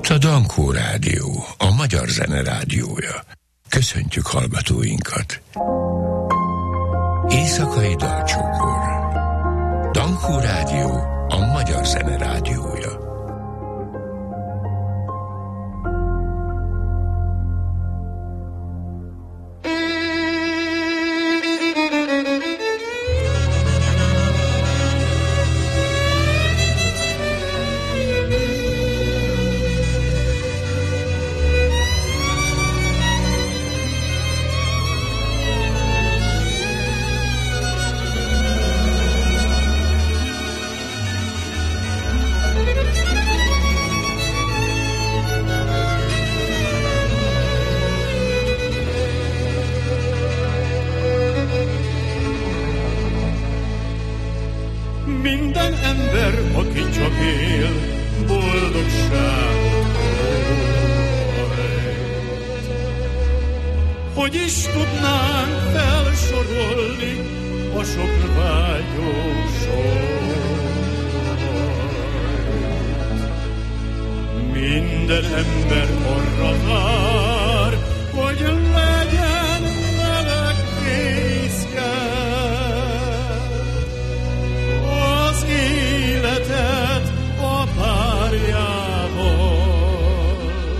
Itt a Dankó Rádió, a magyar zene rádiója. Köszöntjük hallgatóinkat. Éjszakai dalcsokor. Dankó Rádió, a magyar zene rádiója. Minden ember, aki csak él, boldogságot hajt. Hogy is tudnánk felsorolni a sok vágyó sort. Minden ember arra vár, hogy legyen meleg fészke. Életet a párjával,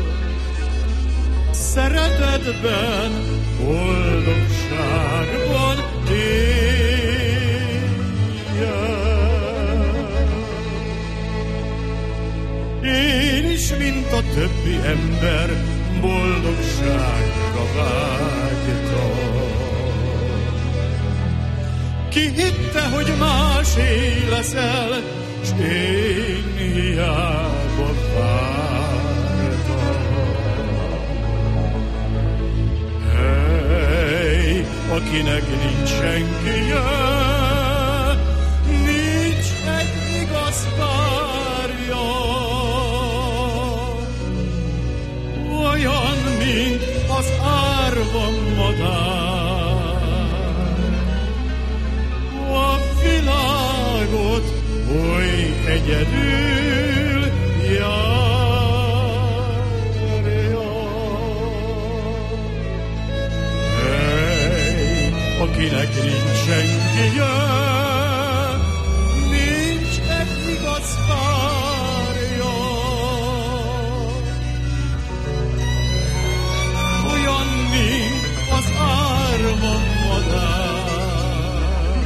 szeretetben, boldogságban éljen. Én is, mint a többi ember, boldogságra vágytam. Ki hitte, hogy másé leszel, s én hiába vártam. Hey, akinek nincs senkije, nincs egy igaz párja. Olyan, mint az árva madár, a világot oly egyedül járja. Hey, akinek nincs senkije, nincs egy igaz párja. Olyan, mint az árva madár,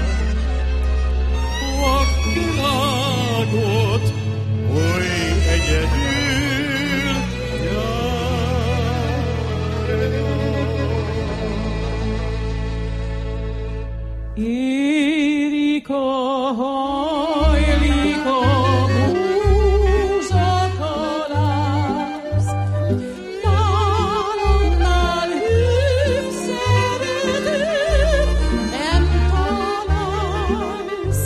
a világot oly egyedül járja. Érik a hajlik a búzsakalász, nálannál hűbb szeretőt nem találsz.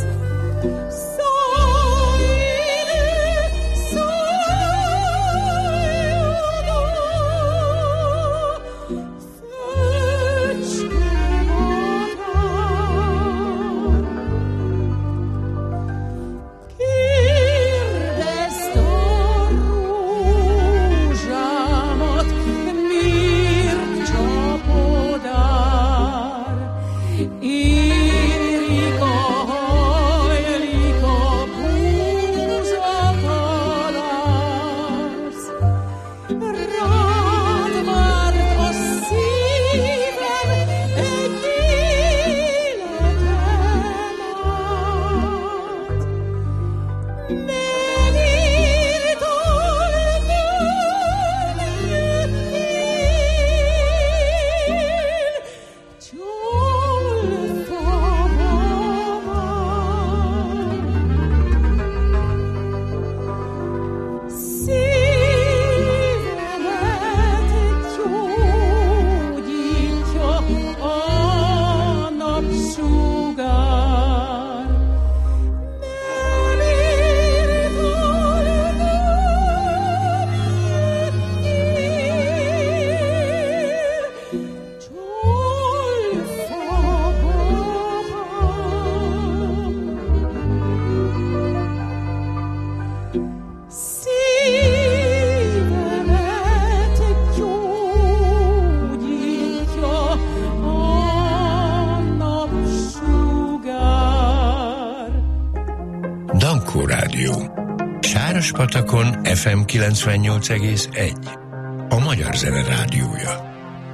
Dankó Rádió. Sárospatakon FM 98,1. A Magyar Zene Rádiója.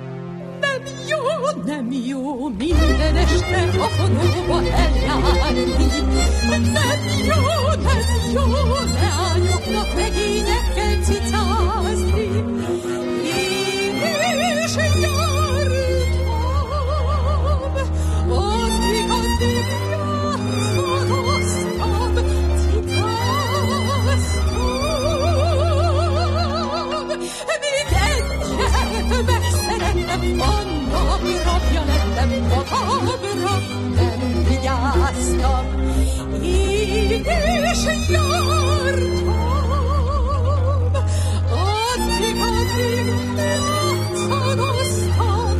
Nem jó minden este a fonóba eljárni. Nem jó leányoknak regényekkel cicázni. Én is jártam, addig játszadoztam, cicáztam. Még egyet megszerettem, annak rabja lettem, magamra nem vigyáztam. Én is jártam, addig játszadoztam,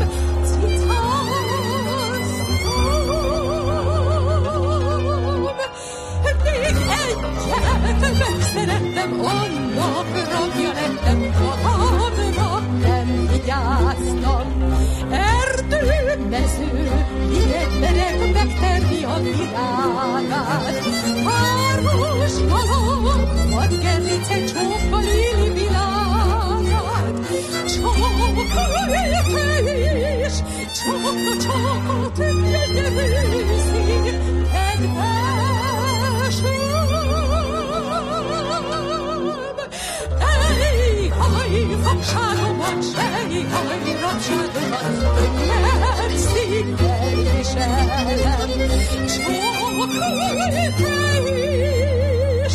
cicáztam. Még egyet megszerettem, annak rabja lettem, magamra nem vigyáztam. Erdő-mező, ligetberek megterni a virágát. Páros halom, vadgerlice csókkal éli világát. Csókolja is, csókot gyönyörűszi, kedvesem. Ej, fogságomat, sej, rabságomat, könnyed szívvel viselem. Csókolj te is,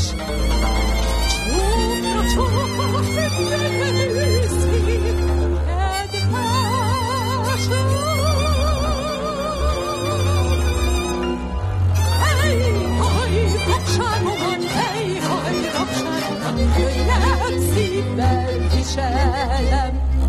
csókot gyönyörűszi, kedvesem. Ej, fogságomat, ej, rabságomat, könnyed szívvel viselem.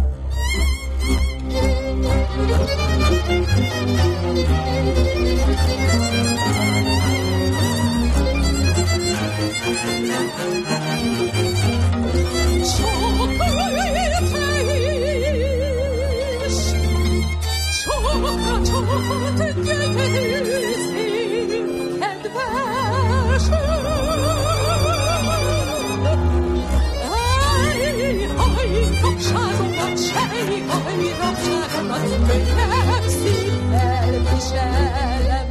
Fogságomat, sej, rabságomat, könnyed szívvel viselem.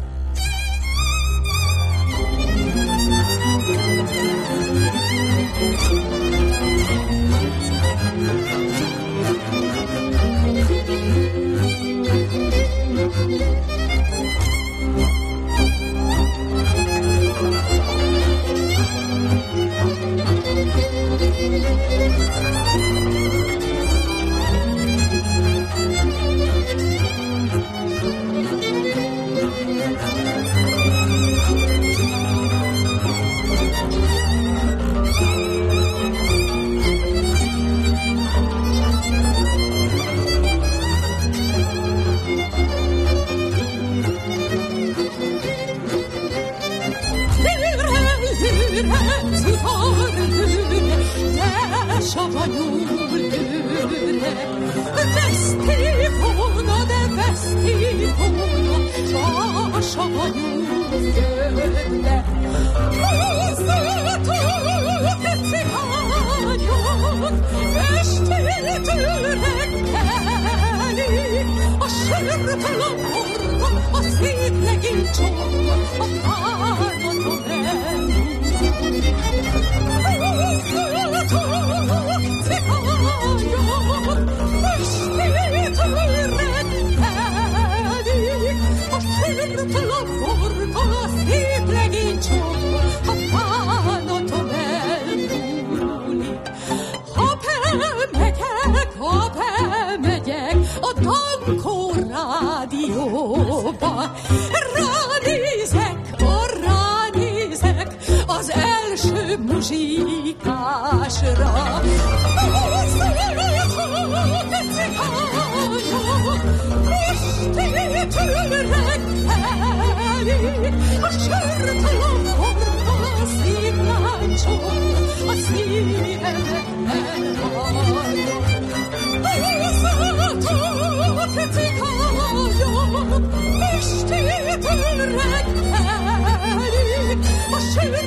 Ránézek az első muzsikásra. A sörtalan hordal a szép láncsom, a szívemet elhallom. Húzzatok, cigányok, estétől reggelig, a sörtalan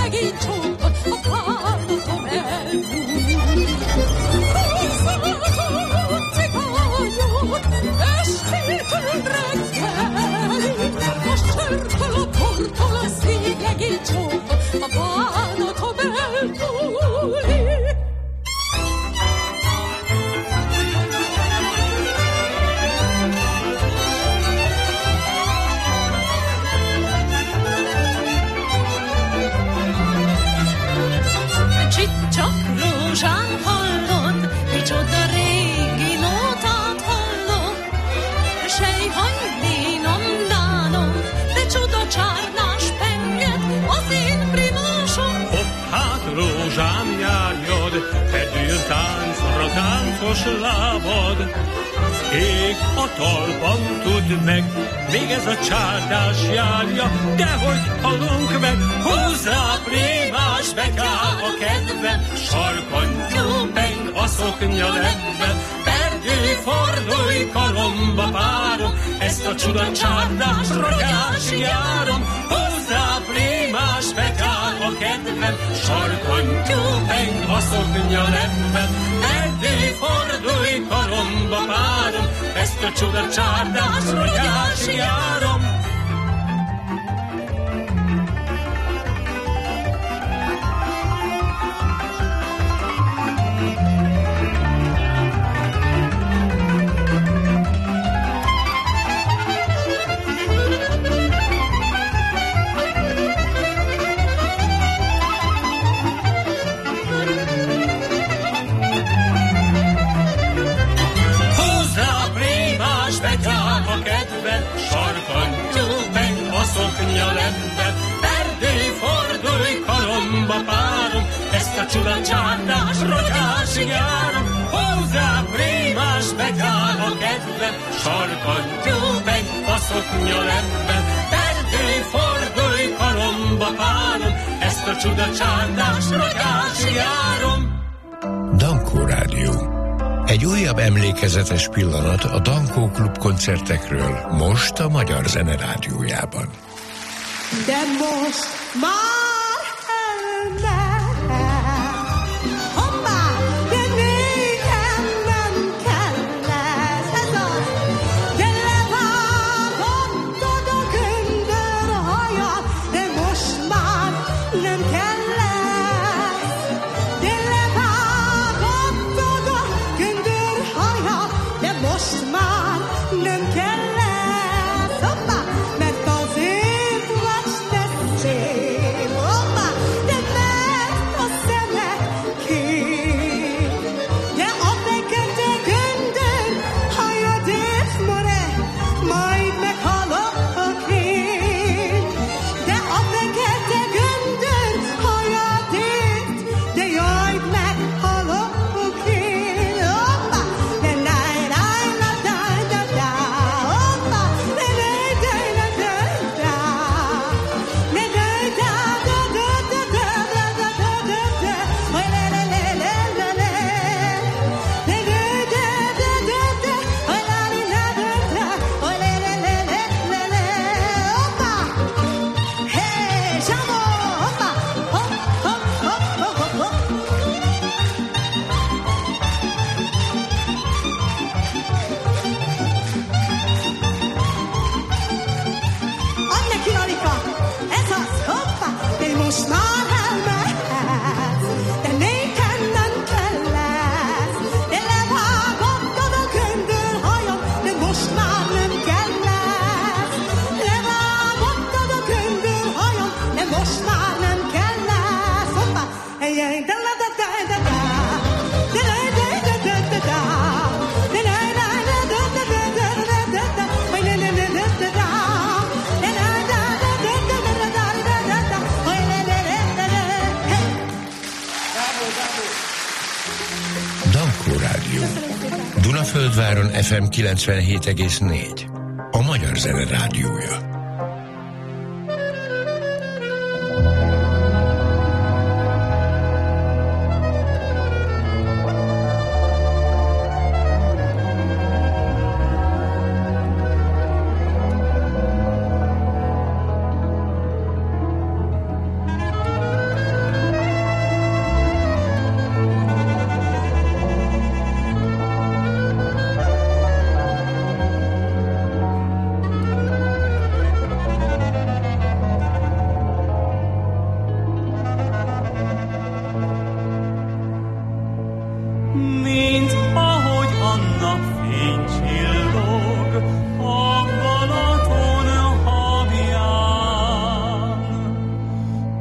szegény csókban a bánatom elmúlt. Húzzatok, cigányok, estétől reggelig, a sörtől, a bortól, a szívlegény csókban a bánatom elmúlik. Csak rózsán hallod, micsoda régi nótát hallok. Sejhajnénom nánom, de csoda csárnás penget az én primásom. Hopp, hát rózsám járjod, te dűrtáncra táncos lábad. Ég a talpam, tudd meg, még ez a csárdás járja, dehogy halunk meg. Húzz rá, prémás, bekáll a kedvem, sarkon tyúpeng a szoknya ledben. Perdő, fordulj, karomba párom, ezt a csuda csárdás rogyás járom. Húzz rá, prémás, bekáll a kedvem, sarkon tyúpeng a szoknya ledben. Perdő, fordulj, karomba párom, ezt a csuda csárdás rogyás járom. Sarkon tyúpeng a szoknya ledben, perdő, fordulj, karomba párom, ezt a csuda csárdás rogyás járom. Hozzá, prémás, bekáll a kedvem, sarkon tyúpeng a szoknya ledben, perdő, fordulj, karomba párom, ezt a csuda csárdás rogyás járom. Dankó Rádió. Egy újabb emlékezetes pillanat a Dankó Klub koncertekről, most a Magyar Zene Rádiójában. De most már elmehet, hoppá, de nékem nem kell lesz, ez az, de levágottad a göndörhajat, de most már nem kell lesz, de levágottad a göndörhajat, de most már nem kell lesz, hoppá, mert azért vagy te szép, hoppá, de mert a szemed kék, de a fekete göndör hajadért more, majd meghalok én, de a fekete göndör hajadért, de jaj, meghalok én, hoppá, de náj, náj, na, dáj, da, dá, hoppá, de náj, dáj, na, dáj, dá, de náj, dá, da, da, da, da, da, da, da, da, da, oj, le, le, le, le, le, le, de náj, da, da, da, da, oj, la, li, la, da, da, oj, le, le, le, le, le, le, hoppá, hey, zsámo, hoppá, hopp, hopp, hopp, hopp, hopp, hopp. Add neki, Lalika! Ez az, hoppá! De most már elmehetsz, de nékem nem kell lesz. De levágottad a göndörhajam, de most már nem kell lesz. Levágottad a göndörhajam, de most már nem kell lesz. Hoppá! Hey, hey, da, da, da, da, da, da. Da, da, da, da, da, da, da. Da, da, da, da, da, da, da, da, da, da, da. Oj, le, le, le, le, da, da. Da, da, da, da, da, da, da, da, da, da, da, da. Oj, le, le, le, le, le. Hey! Dankó Rádió. Dunaföldváron FM 97,4. A Magyar Zene Rádiója.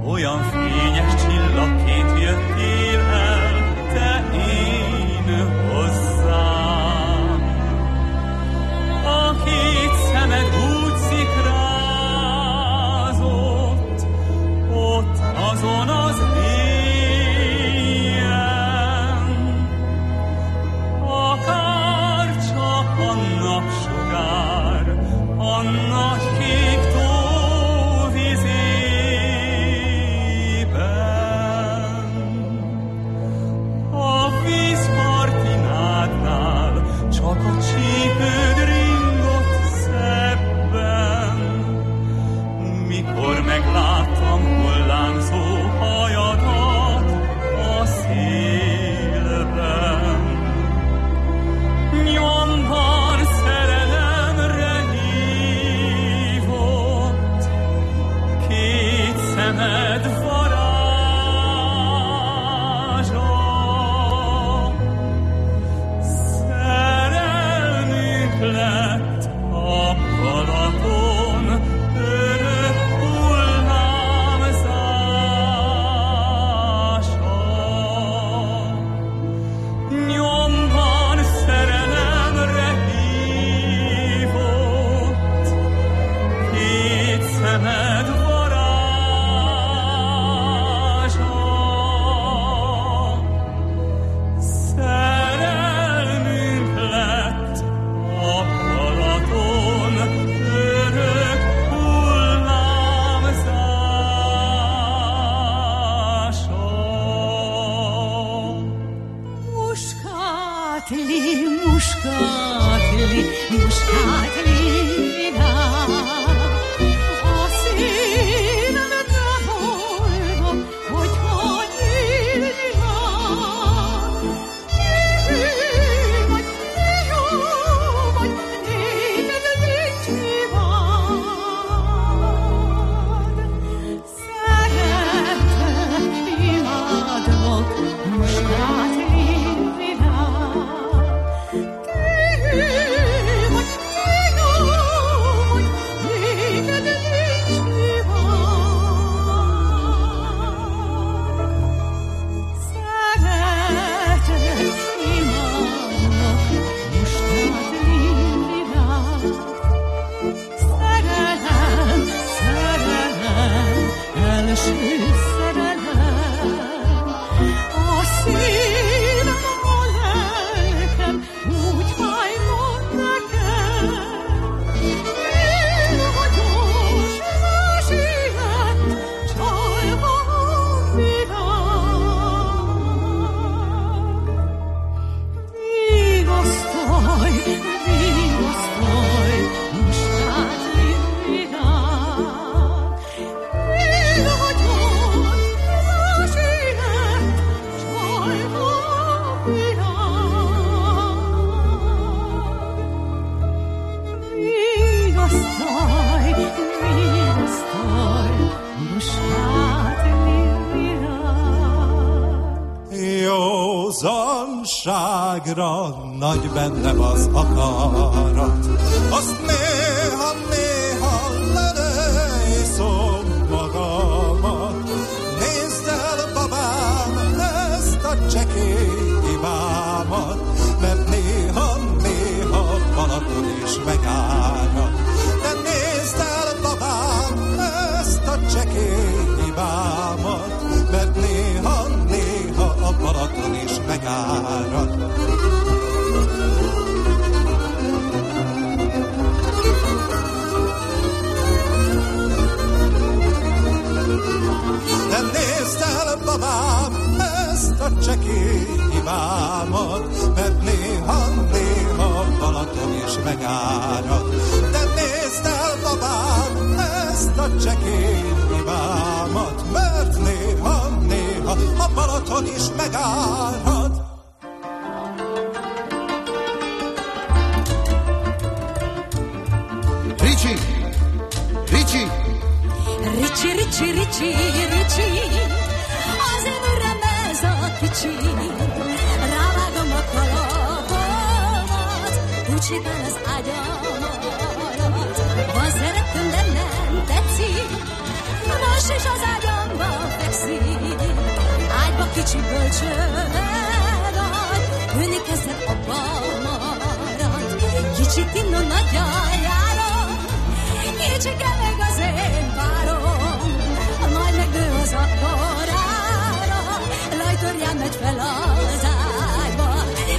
olyan fényes csillagként jöttél el, te én hozzám. A két szemed úgy szikrázott, ott azon az éjjel, akár csak a napsugár, a nagy kék csak a csípőd ringott szebben, mikor megláttam hullámzó hajadat a szélben. Nyomban szerelemre hívott, két szemed varázsa. Lett a Balaton örök hullámzása. Nyomban szerelemre hívott, két szemed varázsa. Szerelmünk lett a Balaton örök hullámzása. Muskátli, muskátli, muskátli, a szívemet hallom, hogy józanságra nagy bennem az akarat, azt néha lelejszom magamat. Nézd el, babám, ezt a csekély hibámat, mert néha Balaton is megárad. De nézd el, babám, ezt a csekély hibámat, mert néha a Balaton is megárad. De nézd el, babám, ezt a csekély hibámat, mert néha a Balaton is megárad. De nézd el, babám, ezt a csekély hibámat, mert néha a Balaton is megárad. Ricsi! Ricsi! Ricsi, Ricsi, Ricsi, Ricsi, az én uram ez a kicsi. Rávágom a kalapomat, úgy sétál az ágyamat. Van szeretőm, de nem tetszik, most is az ágyamban kicsi bölcsővel, tűnik kezed abba marad, kicsit innen nagyjára, kicsike meg az én párom, majd megnő az akkorára, lajtorján megy fel az ágyba,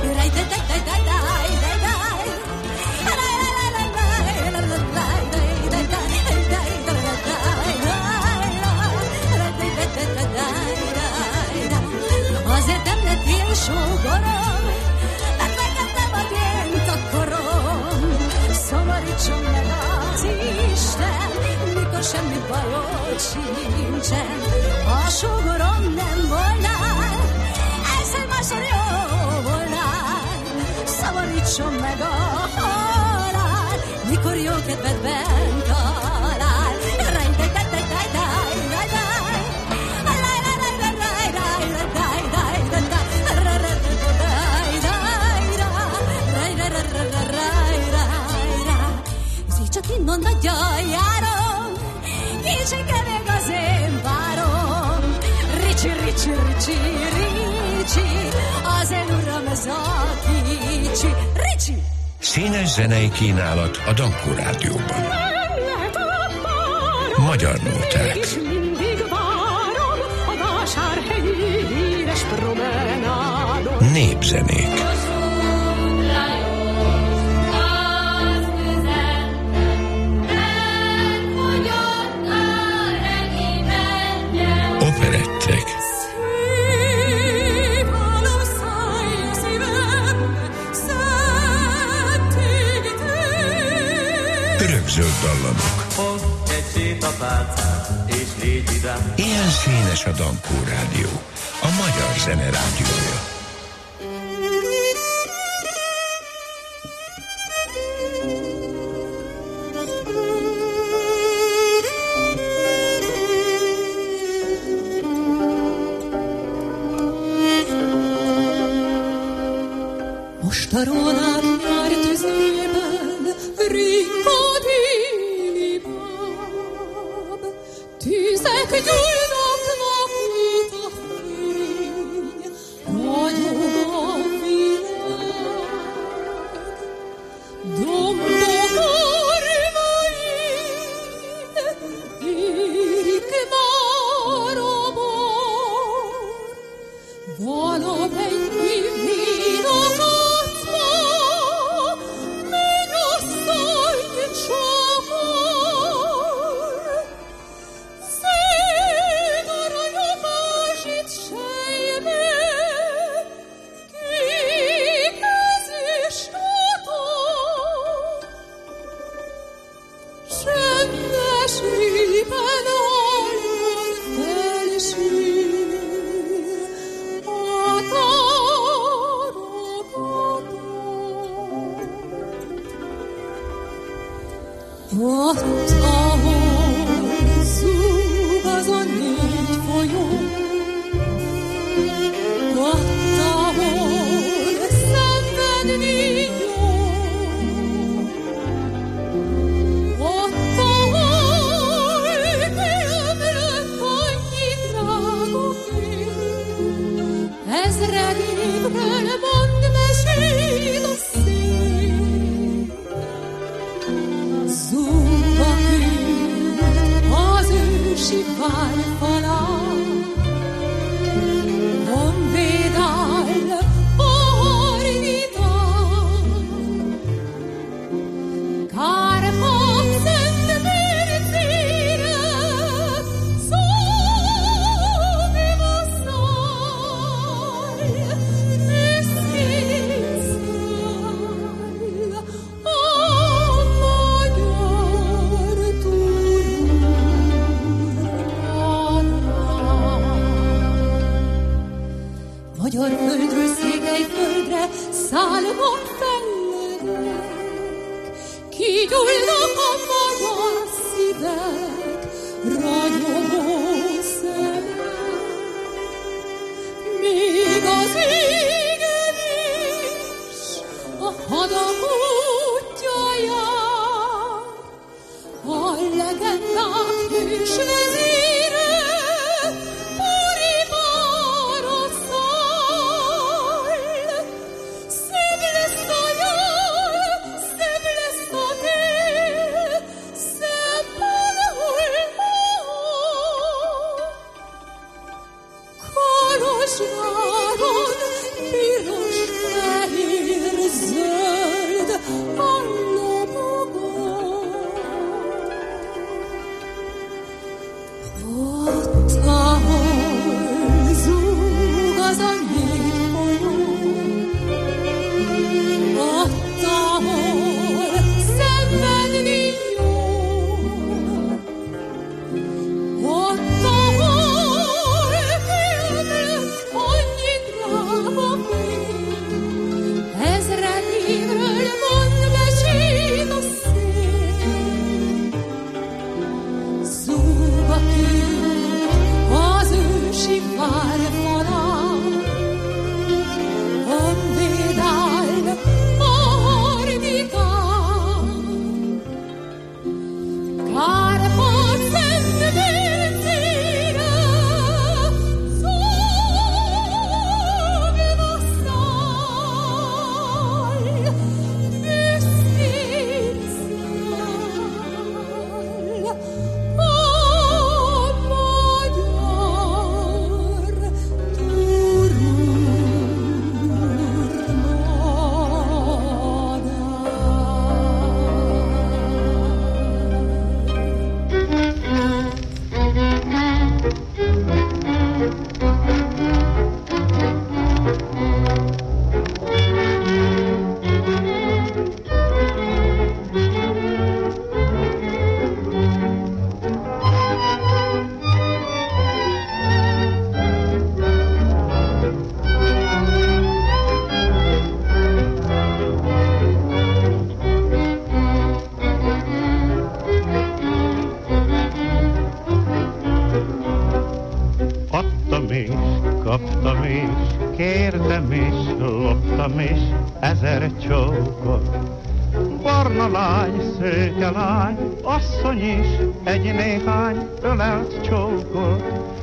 azért nem lettél sógorom, mert fekete vagy én takarom. Szomorítson meg az Isten, mikor semmi bajod sincsen. Ha sógorom nem volnál, egyszer másszor jó volnál. Szomorítson meg a halál, mikor jó kedvedben talál. Csak innen nagyjárom, kicsike még az én párom. Ricsi, ricsi, ricsi, ricsi, az én uram ez a kicsi. Ricsi! Színes zenei kínálat a Dankó Rádióban. Magyar nóták. És mindig várom a vásárhelyi híres promenádon. Népzenék. Operettek. Örökzöld dallamok. Fogd egy sétapálcát, és légy vidám. Ilyen színes a Dankó Rádió, a magyar zene rádiója. Most a Rónát nyár tüzében rinkad éli báb, tüzek gyújnak napot a fény, ragyog a világ. Dombok orvain érik már a bor, valamennyi vínokat ott, ahol zúg az a négy folyó, ott, ahol szenvedni jó, ott, ahol filmlett annyi drága fény, ezred évvel mond mesét a szél. Zúg a kő az ősi várfalán, honvédál a hargitán. Kárpát szent mércére szólva száll, büszkén száll a magyar túlra. Magyar földről Székelyföldre szállnak fellegek, kigyújnak a magyar szívek, ragyogó szemek. Még az égen is a hadak útja jár, a legendák hős vezére, Puri város Kolozsváron piros, fehér, zöld a lobogon. Ott, ahol zúg az a népfolyó, ott, ahol szenvedni jó, ott, ahol félmett annyi drága fény, ezred évről mond mesét a szél. Zúg a kő az ősi várfalán, honvéd áll a hardikán. Kárpát Szent Bélcére szólva száll, büszkén száll a magyar Adtam és kaptam és kértem és loptam és ezer csókot. Barna lány, szőke lány, asszony is egy néhány ölelt csókot.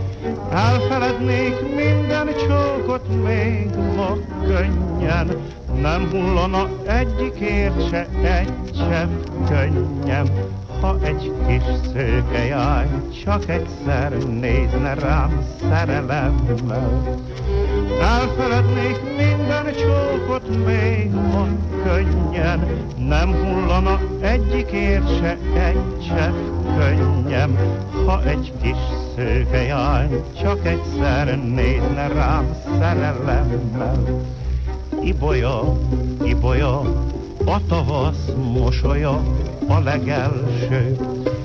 Elfelednék minden csókot még ma könnyen, nem hullana egyikért se egy sem könnyem. Ha egy kis szőke jány csak egyszer nézne rám szerelemmel, elfelednék minden csókot még ma könnyen, nem hullana egyikért se egy sem könnyem. Ha egy kis szőke jány csak egyszer nézne rám szerelemmel. Ibolya, ibolya, a tavasz mosolya a legelső.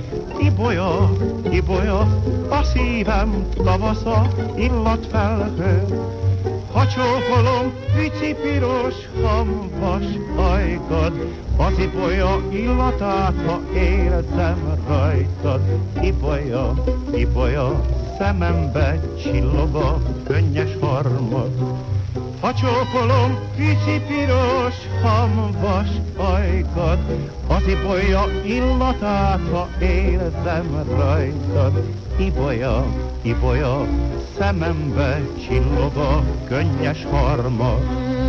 Ibolya, ibolya, a szívem tavasza illatfelhő. Ha csókolom pici piros hamvas ajkad, az ibolya illatát, ha érzem rajtad. Ibolya, ibolya, szemembe csillog a könnyes harmad. Ha csókolom pici piros hamvas ajkad, az ibolya illatát, ha érzem rajtad. Ibolya, ibolya, szemembe csillog a könnyes harmad.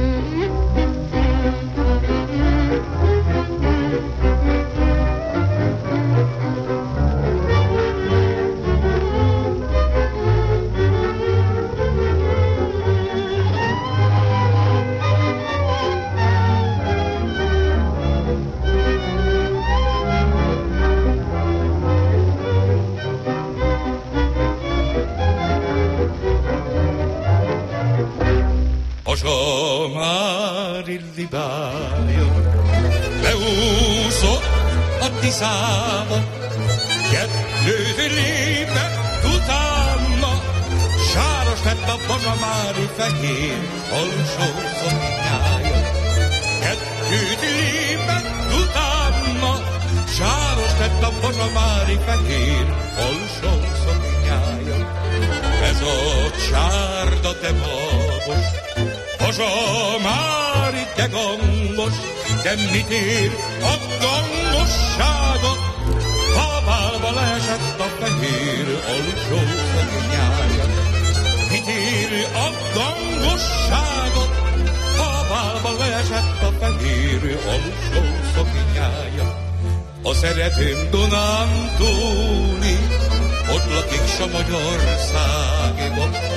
Oso már illibáljon, leúszott a Tiszába, kettőt lépett utána, sáros lett a bozsamári fehér alsó szoknyája. Kettőt lépett utána, sáros lett a bozsamári fehér alsó szoknyája. Ez a csárda te magos, Bozsamári te gangos, de mit ér a gangossága, ha bálba leesett a fehér alsó szoknyája. Mit ér a gangossága, ha bálba leesett a fehér alsó szoknyája. A szeretőm Dunán túli, ott lakik s a Magyarországban,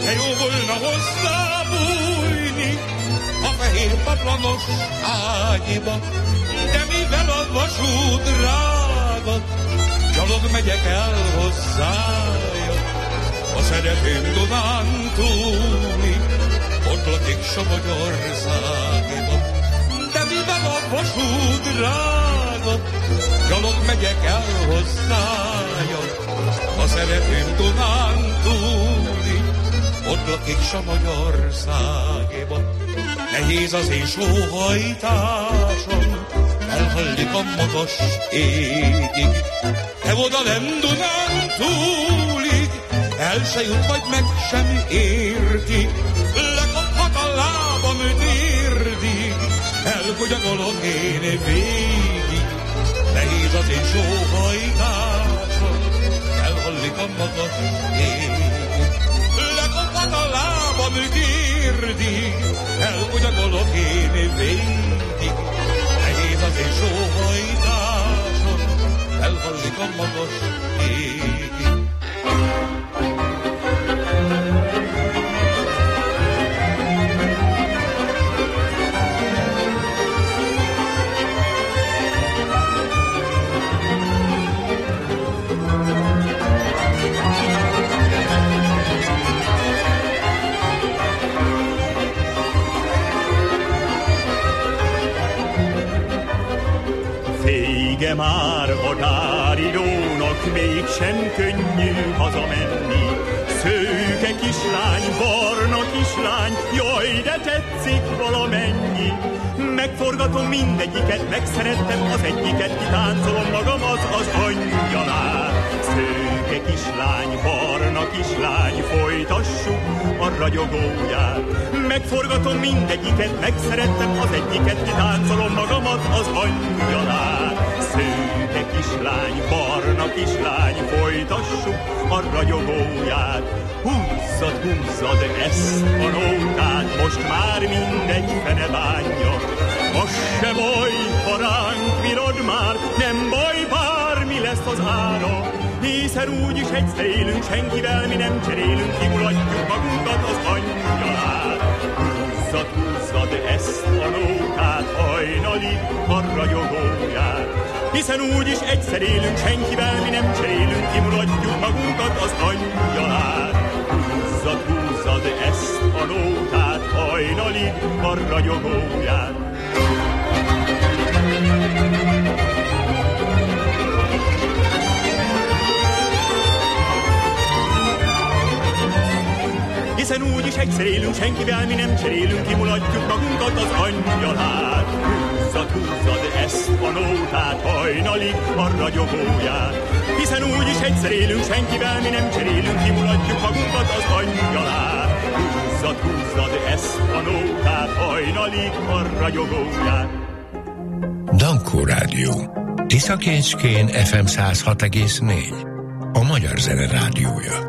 de jó volna hozzá bújni a fehér paplanos ágyiba, de mivel a vasút drága, gyalog megyek el hozzája, a szeretőm Dunántúli, ott lakik Somogyországba. De mivel a vasút drága, gyalog megyek el hozzája, a szeretőm Dunántúli, ott lakik Somogyországba. Nehéz az én sóhajtásom, elhallik a magas égig. Te oda nem Dunántúlig, el se jut, vagy meg sem érti. Lekaphat a lábam térdig, elbugyagolok én végig. Nehéz az én sóhajtásom, elhallik a magas égig. Lekaphat a lábam térdig, elbugyagolok én végig. Nehéz az én sóhajtásom, elhallik a magas égig. Vége már a dáridónak, mégsem könnyű hazamenni. Szőke kislány, barna kislány, jaj, de tetszik valamennyi. Megforgatom mindegyiket, megszerettem az egyiket, kitáncolom magamat az angyalát. Szőke kislány, barna kislány, folytassuk a ragyogóját. Megforgatom mindegyiket, megszerettem az egyiket, kitáncolom magamat az angyalát. Szőke kislány, barna kislány, folytassuk a ragyogóját. Húzzad, húzzad ezt a nótát, most már mindegy fene bánja. Az se baj, ha ránk virad már, nem baj, bármi lesz az ára. Hiszen úgyis egyszer élünk, senkivel mi nem cserélünk, kimulatjuk magunkat az angyalát. Húzzad, húzzad ezt a nótát, hajnalig a ragyogóját. Hiszen úgyis egyszer élünk, senkivel mi nem cserélünk, kimulatjuk magunkat az angyalát. Húzzad, húzzad ezt a nótát, hajnalig a ragyogóját. Hiszen úgyis egyszer élünk, senkivel mi nem cserélünk, kimulatjuk magunkat az angyalát. Húzzad, húzzad ezt a nótát, hajnalig a ragyogóját. Hiszen úgyis egyszer élünk, senkivel mi nem cserélünk, kimulatjuk magunkat az angyalát. Húzzad, húzzad ezt a nótát, hajnalig a ragyogóját. Dankó Rádió. Tiszakécskén FM 106,4. A magyar zene rádiója.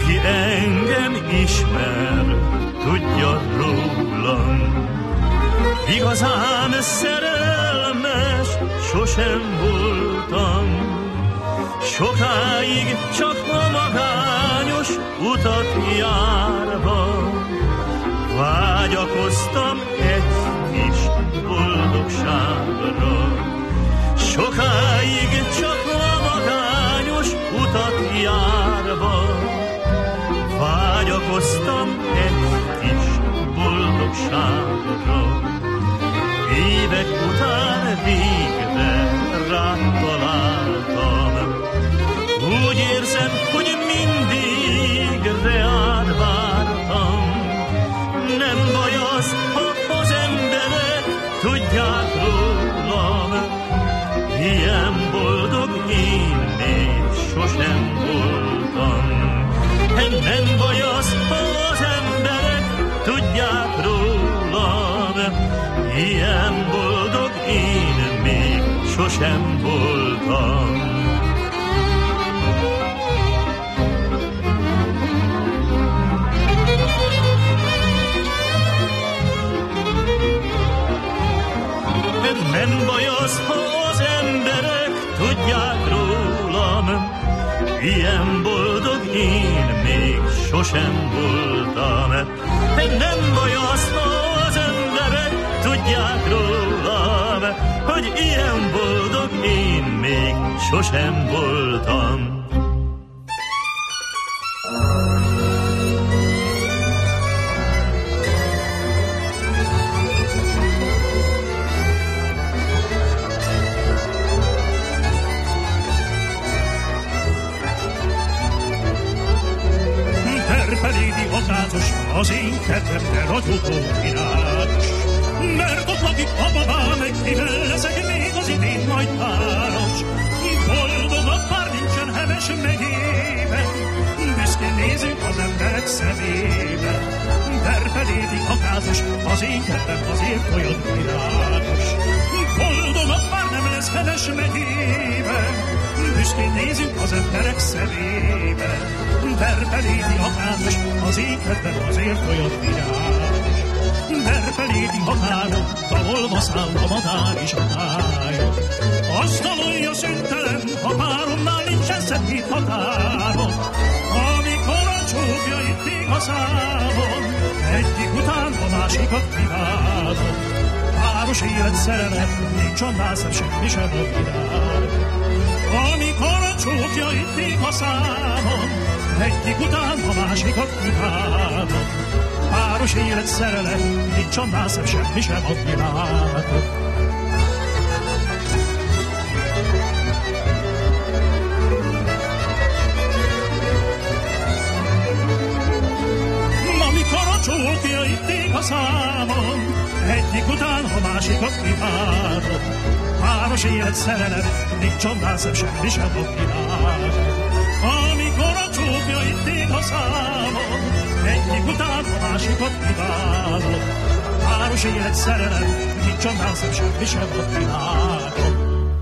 Aki engem ismer, tudja rólam. Igazán szerelmes sosem voltam, sokáig csak a magányos utat járva vágyakoztam egy kis boldogságra. Sokáig csak a magányos utat járva vágyakoztam egy kis boldogságra. Évek után végre rád találtam, úgy érzem, hogy mindig reád vártam. Nem baj az, ha az emberek tudják rólam, ilyen boldog én még sosem voltam. Nem baj az, ha az emberek tudják rólam, ilyen boldog én még sosem voltam. Nem baj az, ha az emberek tudják rólam, ilyen boldog én még sosem voltam. Nem baj az, ha az emberek tudják rólam, hogy ilyen boldog én még sosem voltam. Az én kedvem, de ragyogó virágos, mert ott lakik a babám, egy kivel leszek még az idén majd páros. Boldogabb bár nincsen Heves megyében, büszkén nézünk az emberek szemébe. Verpelédi akázos, az én kedvem azért olyan virágos. Boldogabb bár nem lesz Heves megyében, büszkén nézünk az emberek szemébe. Verpelédi akázos, az én kedvem azért olyan virágos. Verpelédi határon, dalolva száll a madár és a tájon. Azt dalolja szüntelen, a páromnál nincsen szebb, mint határon. Amikor a csókja itt ég a számon, egyik után a másikat kíválom. Páros élet szerelem, nincs annál szebb, semmi sem a világ. Amikor a csókja itt ég a számon, egyik után a másikat kíválom. Páros élet szerelem, nincs annál szebb, semmi sem a világon. Amikor a csókja itt ég a számon, egyik után a másikat kíválom. Páros élet szerelem, nincs annál szebb, semmi sem a világon. Amikor a csókja itt ég a számon, egyik után a másikat kíválom. Páros élet szerelem, nincs annál szebb, semmi sem a világon.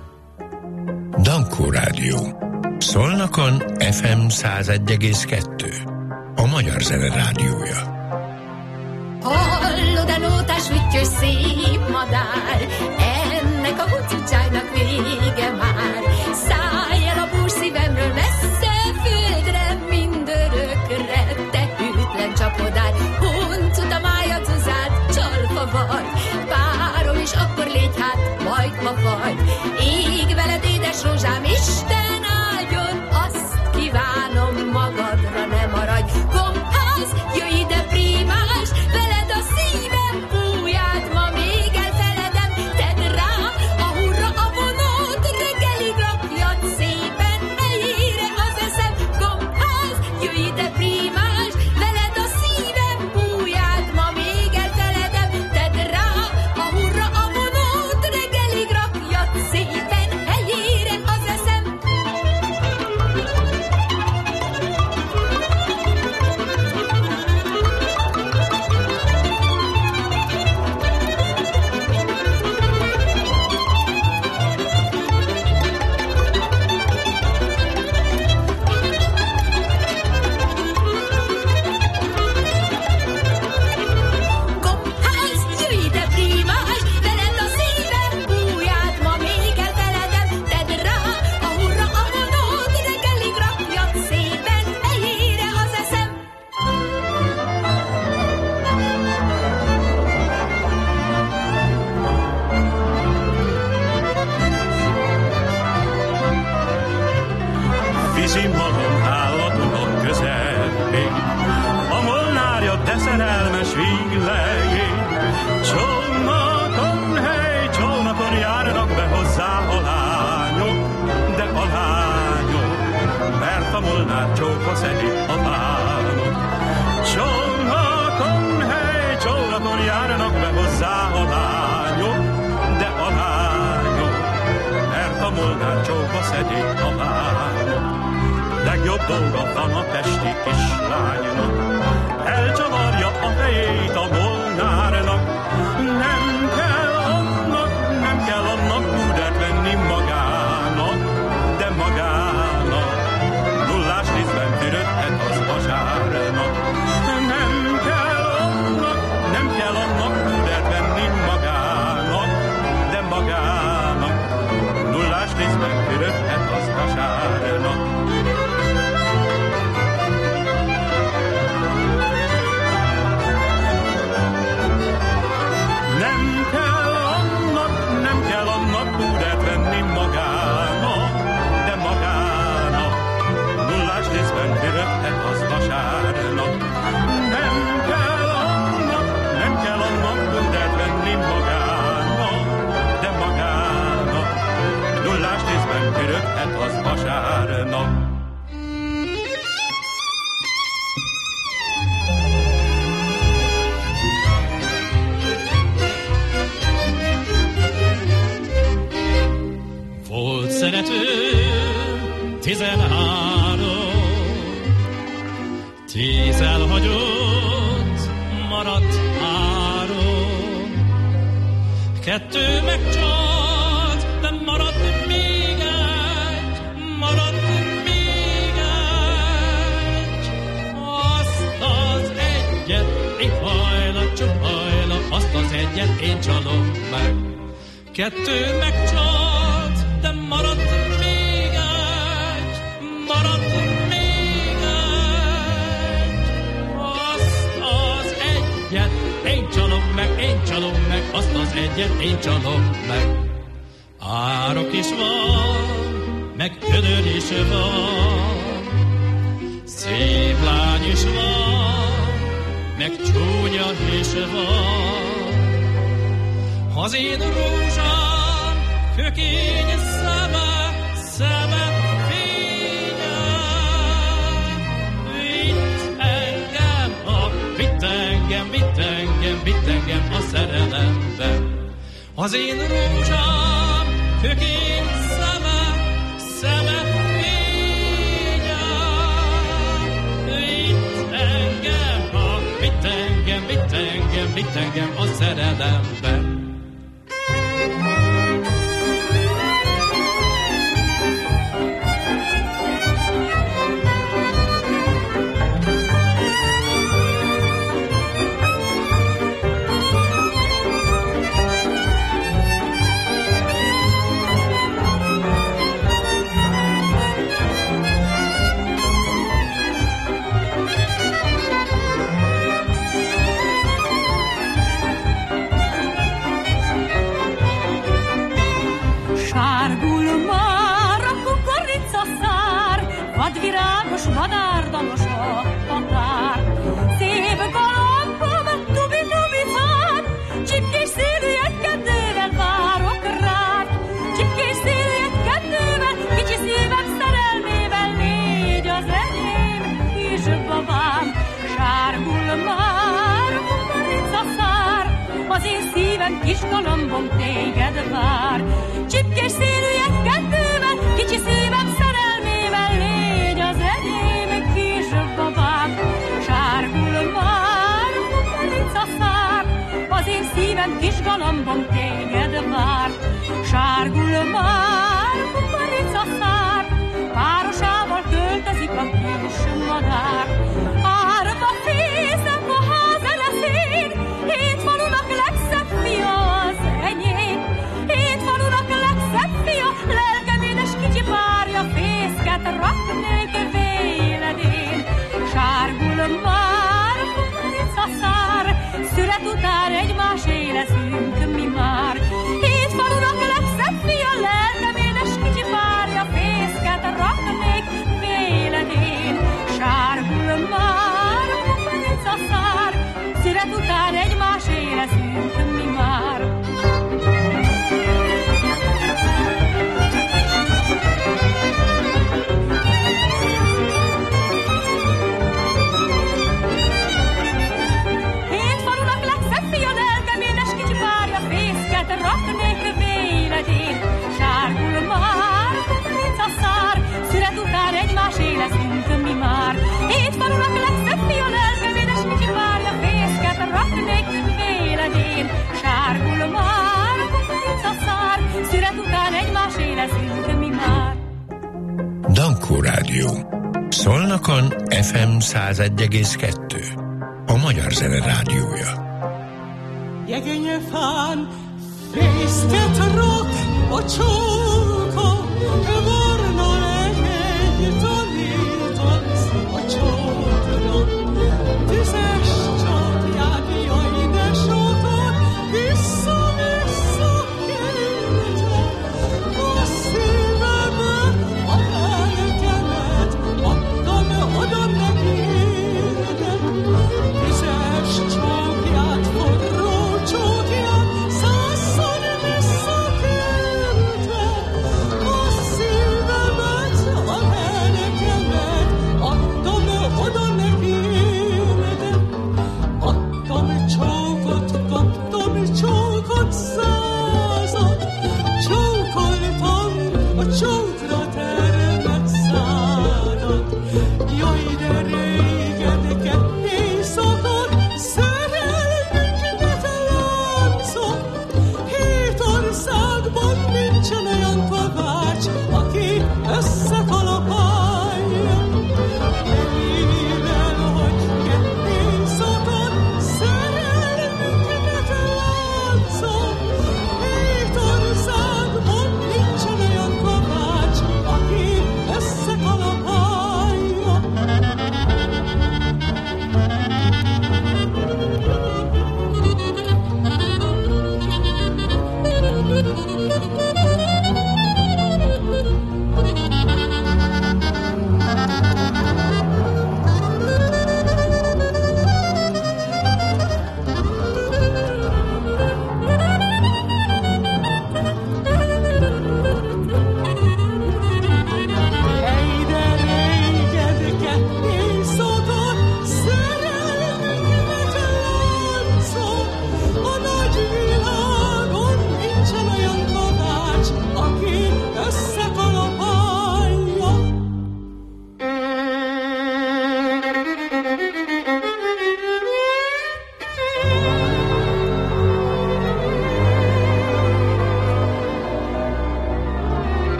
Dankó Rádió. Szolnokon FM 101,2. A Magyar Zene Rádiója. Hallod a nótás füttyös szép madár, ennek a hucicsájnak vége már. Szállj el a bús szívemről messze földre, mindörökre, te hűtlen csapodár. Huncut a mája tuzát, csalfa vagy, párom is akkor légy hát, majd ma vagy. Ég veled édes rózsám, Isten áldjon, azt kívánom magadra, ne maradj. Gombház, jöjj ide prímás, veled a szívem búját, ma még elfeledem, tedd rá a hurra a vonótra. vízi malom áll a Duna közepén. A Molnár jött, de szerelmes véglegény. Csónakon járnak be hozzá a lányok, de a lányok, mert a Molnár csókba szedik a bánok. Csónakon járnak be hozzá a lányok, de a lányok, mert a Molnár csókba szedik a bánok. Legjobb dolga van a pesti kislánynak, elcsavarja a fejét a Molnárnak. Nem kell annak púdert venni magának, de magának nullás vízben fürödhet az vasárnak. Nem kell annak púdert venni magának, de magának nullás vízben fürödhet az vasárnak. Nem kell annak púdert venni magának, de magának nullás részben fürödhet az vasárnak. Nem kell annak púdert venni magának, de magának nullás részben fürödhet az vasárnak. Volt szerető 13, 10 elhagyott, maradt 3. 2 megcsalt, de maradt még egy, Azt az egyet, én csupajla, azt az egyet én csalom meg. 2 megcsalt, de maradt még egy, Azt az egyet én csalom meg, azt az egyet én csalom meg. Árok is van, meg ödör is van, szép lány is van, meg csúnya is van. Az én rózsám kökény szeme fénye, vitt engem a szerelembe. Az én rózsám kökény szeme fénye, vitt engem a szerelembe. Vadvirágos, vadárdalos a határ. Szép galambom, tubi-tubi-tán, csipkés szélűek kedvével várok rád. Csipkés szélűek kedvével, kicsi szívem szerelmével, légy az enyém, kis babám. Sárgul már kukoricaszár, az én szívem kis galambom téged vár. Csipkés szélűek kedvével, kicsi szívem szerelmével, légy az enyém, kis babám. Sárgul már kukoricaszár, az én szívem kis galambom téged vár. Sárgul már kukoricaszár, párosával költözik a kis madár. Árva fészek a ház ereszén, 7 falunak legszebb fia az enyém. 7 falunak legszebb fia, lelkem édes kicsi párja, fészket raknék véledén. Sárgul már kukoricaszár, szület után egymásé leszünk mi már. 7 falunak legszebb fia, lelkem édes kicsi párja, fészket raknék véledén. kezünkre mi már. Dankó Rádió. Szolnokon FM 101,2. A Magyar Zene Rádiója. Jegenye fán fészket rak a csó.